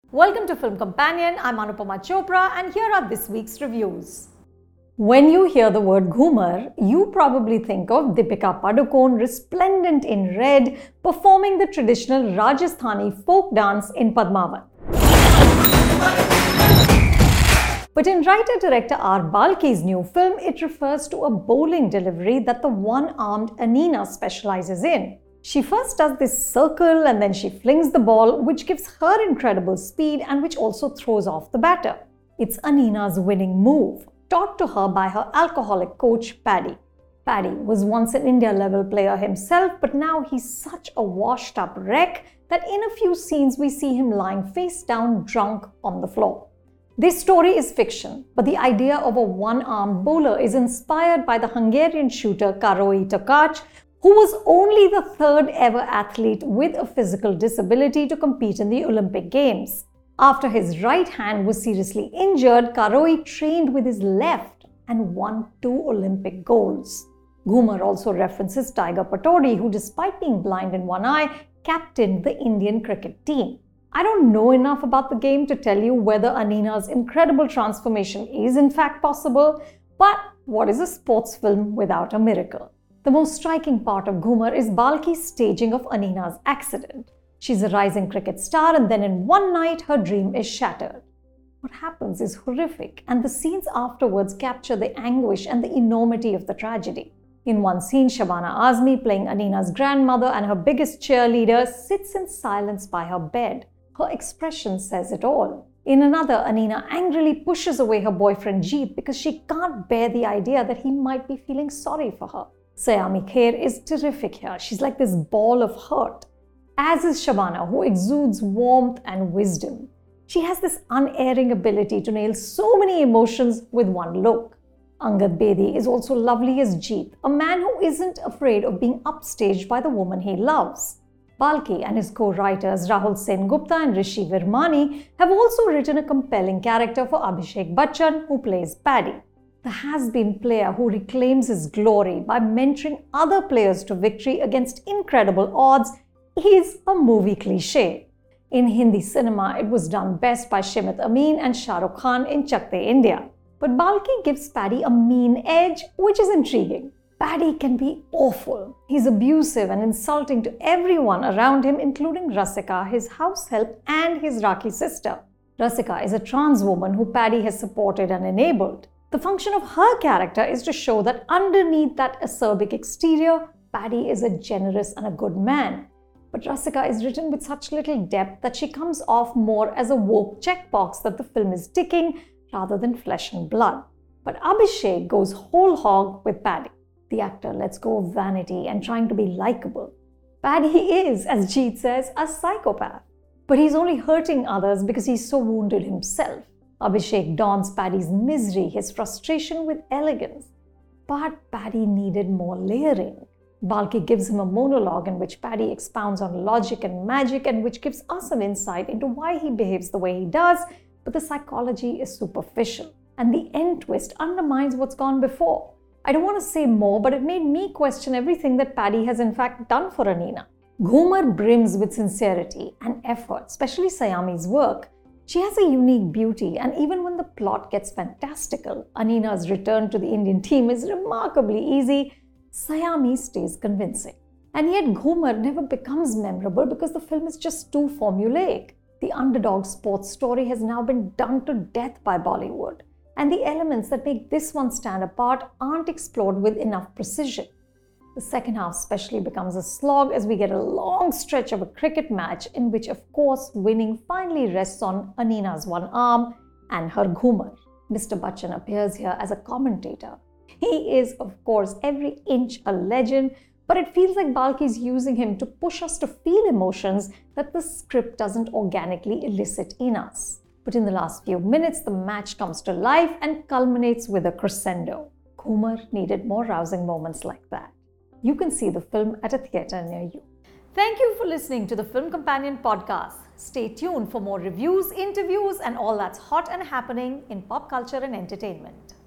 Welcome to Film Companion. I'm Anupama Chopra and here are this week's reviews. When you hear the word Ghumar, you probably think of Deepika Padukone resplendent in red, performing the traditional Rajasthani folk dance in Padmavat. But in writer-director R. Balki's new film, it refers to a bowling delivery that the one-armed Anina specializes in. She first does this circle and then she flings the ball, which gives her incredible speed and which also throws off the batter. It's Anina's winning move, taught to her by her alcoholic coach, Paddy. Paddy was once an India-level player himself, but now he's such a washed-up wreck that in a few scenes we see him lying face down drunk on the floor. This story is fiction, but the idea of a one-armed bowler is inspired by the Hungarian shooter Károly Tkacs, who was only the third ever athlete with a physical disability to compete in the Olympic Games. After his right hand was seriously injured, Károly trained with his left and won 2 Olympic golds. Ghumar also references Tiger Pataudi, who despite being blind in one eye, captained the Indian cricket team. I don't know enough about the game to tell you whether Anina's incredible transformation is in fact possible, but what is a sports film without a miracle? The most striking part of Ghumar is Balki's staging of Anina's accident. She's a rising cricket star and then in one night her dream is shattered. What happens is horrific and the scenes afterwards capture the anguish and the enormity of the tragedy. In one scene, Shabana Azmi, playing Anina's grandmother and her biggest cheerleader, sits in silence by her bed. Her expression says it all. In another, Anina angrily pushes away her boyfriend Jeet because she can't bear the idea that he might be feeling sorry for her. Sayami Kher is terrific here. She's like this ball of hurt. As is Shabana, who exudes warmth and wisdom. She has this unerring ability to nail so many emotions with one look. Angad Bedi is also lovely as Jeet, a man who isn't afraid of being upstaged by the woman he loves. Balki and his co-writers Rahul Sengupta and Rishi Virmani have also written a compelling character for Abhishek Bachchan, who plays Paddy. The has-been player who reclaims his glory by mentoring other players to victory against incredible odds is a movie cliché. In Hindi cinema, it was done best by Shimit Amin and Shah Rukh Khan in Chak De India. But Balki gives Paddy a mean edge, which is intriguing. Paddy can be awful. He's abusive and insulting to everyone around him, including Rasika, his house help, and his Rakhi sister. Rasika is a trans woman who Paddy has supported and enabled. The function of her character is to show that underneath that acerbic exterior, Paddy is a generous and a good man. But Rasika is written with such little depth that she comes off more as a woke checkbox that the film is ticking rather than flesh and blood. But Abhishek goes whole hog with Paddy. The actor lets go of vanity and trying to be likable. Paddy is, as Jeet says, a psychopath. But he's only hurting others because he's so wounded himself. Abhishek dons Paddy's misery, his frustration with elegance. But Paddy needed more layering. Balki gives him a monologue in which Paddy expounds on logic and magic and which gives us an insight into why he behaves the way he does, but the psychology is superficial. And the end twist undermines what's gone before. I don't want to say more, but it made me question everything that Paddy has in fact done for Anina. Ghumar brims with sincerity and effort, especially Sayami's work. She has a unique beauty, and even when the plot gets fantastical, Anina's return to the Indian team is remarkably easy, Sayami stays convincing. And yet Ghumar never becomes memorable because the film is just too formulaic. The underdog sports story has now been done to death by Bollywood, and the elements that make this one stand apart aren't explored with enough precision. The second half especially becomes a slog as we get a long stretch of a cricket match in which, of course, winning finally rests on Anina's one arm and her Ghumar. Mr. Bachchan appears here as a commentator. He is, of course, every inch a legend, but it feels like Balki's using him to push us to feel emotions that the script doesn't organically elicit in us. But in the last few minutes, the match comes to life and culminates with a crescendo. Ghumar needed more rousing moments like that. You can see the film at a theatre near you. Thank you for listening to the Film Companion podcast. Stay tuned for more reviews, interviews, and all that's hot and happening in pop culture and entertainment.